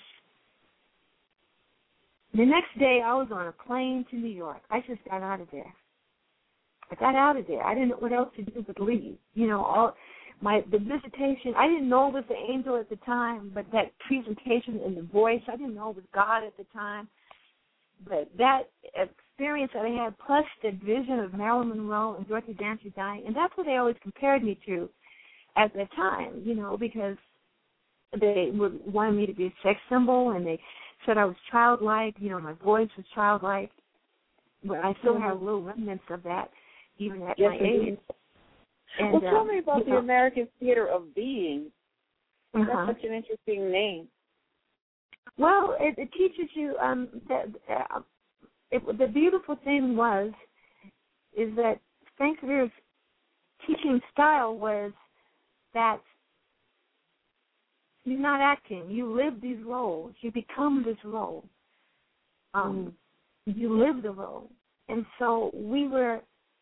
the next day I was on a plane to New York. I just got out of there. I got out of there. I didn't know what else to do but leave. You know, all my the visitation, I didn't know it was the angel at the time, but that presentation and the voice, I didn't know it was God at the time. But that experience that I had, plus the vision of Marilyn Monroe and Dorothy Dandridge dying, and that's what they always compared me to at that time, you know, because they would wanted me to be a sex symbol, and they said I was childlike, you know, my voice was childlike, but I still mm-hmm. have little remnants of that, even at yes, my age. And, well, tell uh, me about the know, American Theater of Being. uh-huh. That's such an interesting name. Well, it, it teaches you, um, that, uh, it, the beautiful thing was, is that Frank Severe's teaching style was that you're not acting. You live these roles. You become this role. Um, mm. You live the role. And so we were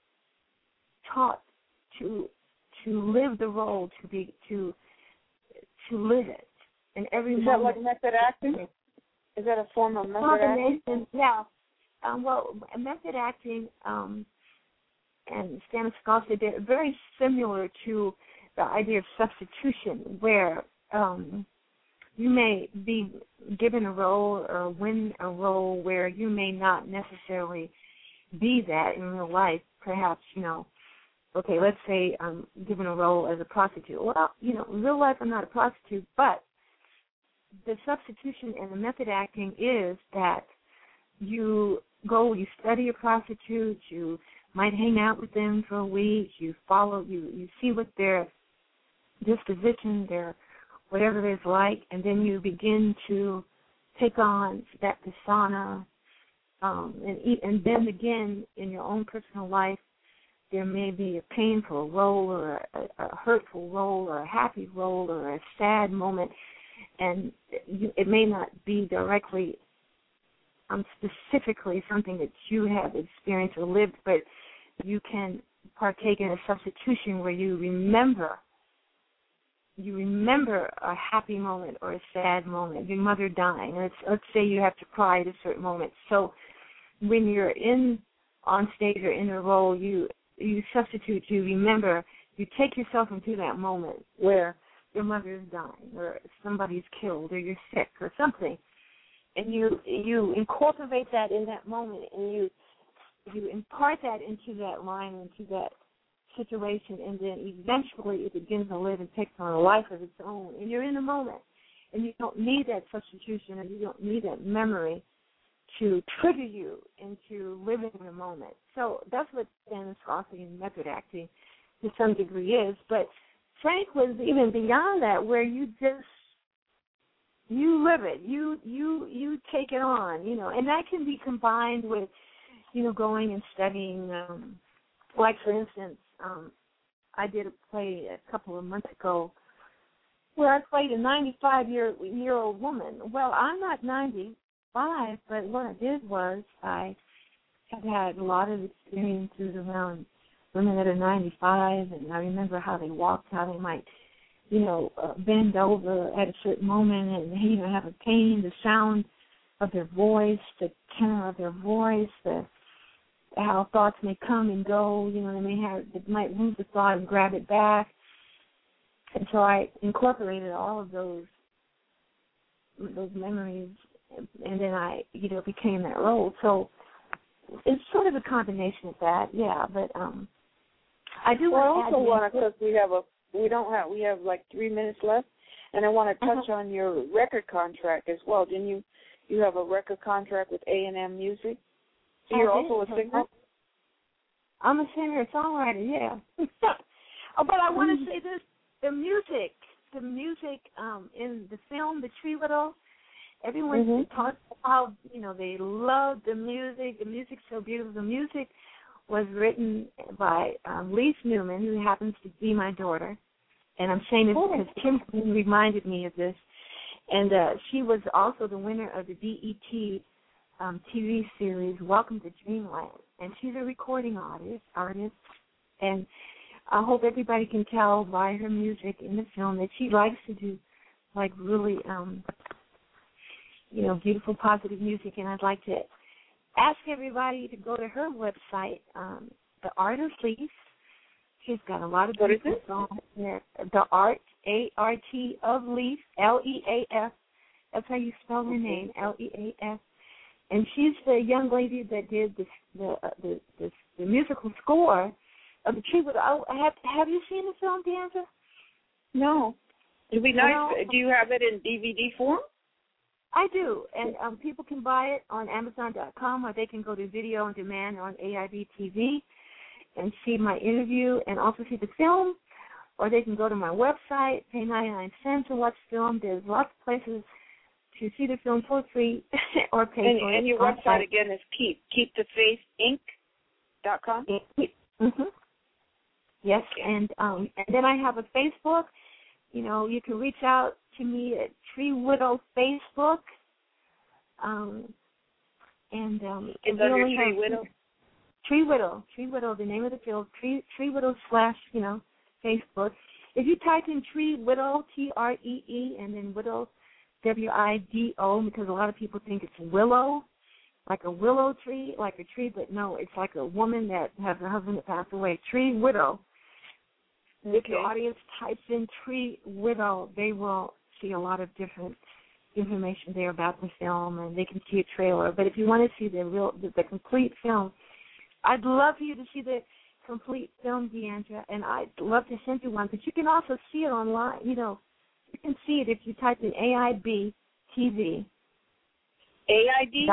taught to to live the role, to be to to live it. And every Is moment, that like method acting? Is that a form of method acting? Yeah. Um, well, method acting um, and Stanislavski, they're very similar to the idea of substitution, where um, you may be given a role or win a role where you may not necessarily be that in real life. Perhaps, you know, okay, let's say I'm given a role as a prostitute. Well, you know, in real life I'm not a prostitute, but the substitution and the method acting is that you go, you study a prostitute, you might hang out with them for a week, you follow, you, you see what their disposition, their whatever it is like, and then you begin to take on that persona, um, and, and then again in your own personal life, there may be a painful role or a, a hurtful role or a happy role or a sad moment, and you, it may not be directly, um, specifically something that you have experienced or lived, but you can partake in a substitution where you remember you remember a happy moment or a sad moment, your mother dying. Let's, let's say you have to cry at a certain moment. So when you're in on stage or in a role, you you substitute, you remember, you take yourself into that moment where your mother is dying or somebody's killed or you're sick or something, and you you incorporate that in that moment, and you you impart that into that line, into that situation, and then eventually it begins to live and takes on a life of its own, and you're in the moment, and you don't need that substitution, and you don't need that memory to trigger you into living in the moment. So that's what Stanislavski and method acting to some degree is, but Frank was even beyond that, where you just you live it, you you you take it on, you know, and that can be combined with, you know, going and studying, um, like for instance, Um, I did a play a couple of months ago where I played a ninety-five-year-old woman. Well, I'm not ninety-five, but what I did was I have had a lot of experiences around women that are ninety-five, and I remember how they walked, how they might, you know, uh, bend over at a certain moment and, you know, have a pain, the sound of their voice, the tenor of their voice, the how thoughts may come and go, you know, they may have, they might lose the thought and grab it back. And so I incorporated all of those those memories, and then I, you know, became that role. So it's sort of a combination of that, yeah. But um, I do well, want to also want to, because we have a, we don't have, we have like three minutes left, and I want to touch uh-huh. on your record contract as well. Didn't you? You have a record contract with A and M Music. So you're also a singer? I'm a singer, songwriter, yeah. Oh, but I want to say this: the music, the music um, in the film, The Tree Widow. Everyone mm-hmm. talks about how, you know, they love the music. The music's so beautiful. The music was written by um, Lise Newman, who happens to be my daughter, and I'm saying this oh. because Kim reminded me of this. And uh, she was also the winner of the B E T um, T V series Welcome to Dreamland, and she's a recording artist. Artist, and I hope everybody can tell by her music in the film that she likes to do, like, really, um, you know, beautiful, positive music. And I'd like to ask everybody to go to her website, um, The Art of Leaf. She's got a lot of what beautiful songs there. The Art, A R T of Leaf, L E A F. That's how you spell her name, L E A F. And she's the young lady that did the the uh, the, the, the musical score of The Tree Widow. Have Have you seen the film, Deandra? No. It'd be nice. No. Do you have it in D V D form? I do, and um, people can buy it on Amazon dot com, or they can go to Video on Demand on A I B T V and see my interview and also see the film, or they can go to my website, pay ninety-nine cents to watch the film. There's lots of places to see the film for free or pay and, for it. And your website site. again is keep keep the faith inc dot com? Mm-hmm. Yes, and um, and then I have a Facebook. You know, you can reach out to me at Tree Widow Facebook. Um, and um, it's under Tree Widow? Tree Widow. Tree Widow, the name of the field. Tree, Tree Widow slash, you know, Facebook. If you type in Tree Widow, T R E E, and then Widow, W I D O, because a lot of people think it's willow, like a willow tree, like a tree, but no, it's like a woman that has a husband that passed away. Tree Widow. Okay. If your audience types in Tree Widow, they will see a lot of different information there about the film, and they can see a trailer. But if you want to see the real, the, the complete film, I'd love for you to see the complete film, Deandra, and I'd love to send you one. But you can also see it online. You know, you can see it if you type in A I B T V. A I D?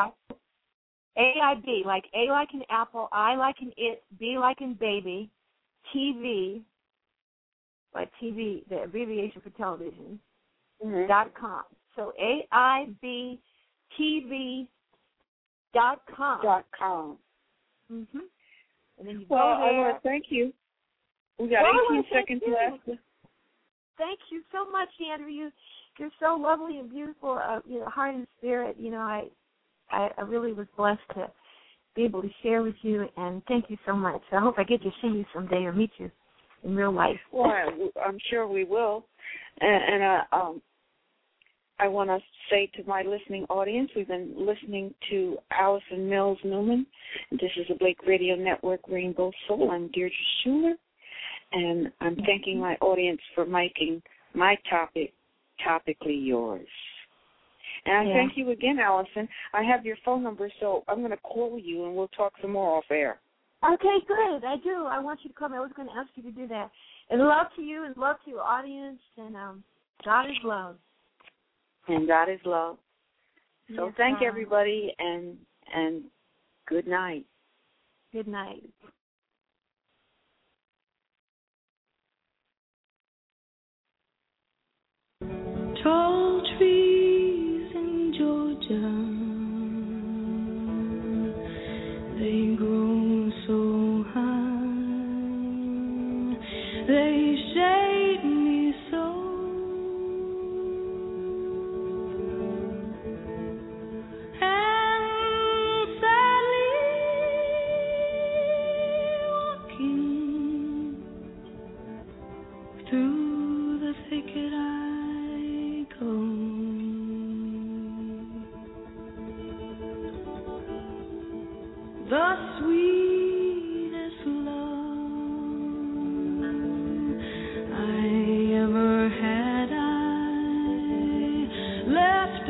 A I B, like A like in apple, I like in it, B like in baby, T V. Like T V, the abbreviation for television, mm-hmm. dot com. So A I B T V dot com. Dot com. Mm-hmm. And then you well, go there. I want to thank you. We got well, eighteen seconds left. Thank you so much, Andrew. You, you're so lovely and beautiful, uh, you know, heart and spirit. You know, I, I, I really was blessed to be able to share with you, and thank you so much. I hope I get to see you someday or meet you in real life. Well, I, I'm sure we will. And, and uh, um, I want to say to my listening audience, we've been listening to Allison Mills Newman. This is the Blake Radio Network Rainbow Soul. I'm Deirdre Schuler, and I'm thanking my audience for making my topic topically yours. And I yeah. thank you again, Allison. I have your phone number, so I'm going to call you, and we'll talk some more off air. Okay, good. I do. I want you to come. I was going to ask you to do that. And love to you and love to your audience. And um, God is love. And God is love. So yes, thank um, everybody, and and good night. Good night. Tall trees in Georgia, they grow so high, they shade me so. And sadly walking through the thicket, the sweetest love I ever had, I left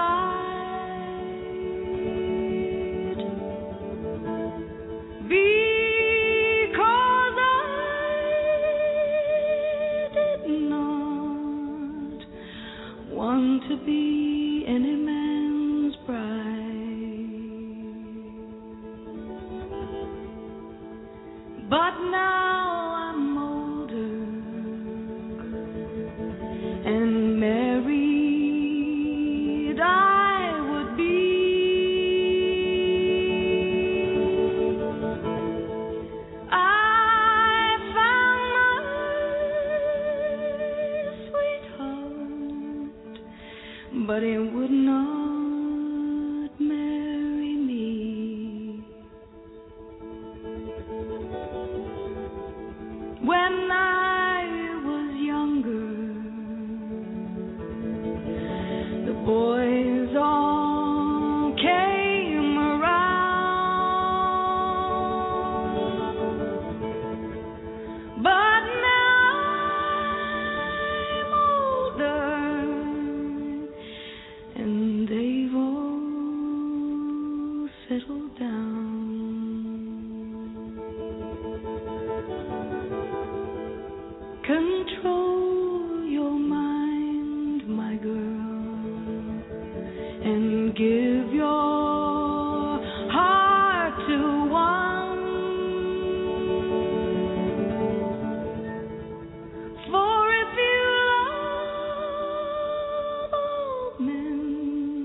aside because I did not want to be any man's bride. But now I'm older and married I would be. I found my sweetheart, but it would not marry me. When I was younger, the boys all came around, but now I'm older and they've all settled down. Control your mind, my girl, and give your heart to one. For if you love all men,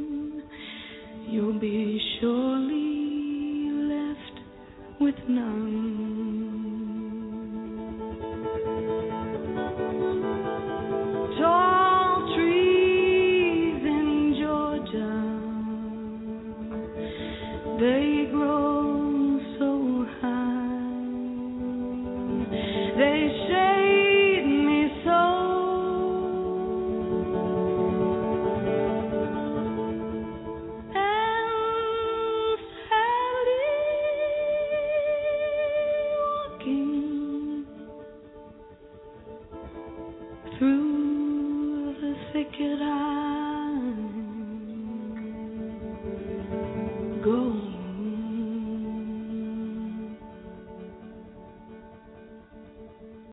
you'll be surely left with none.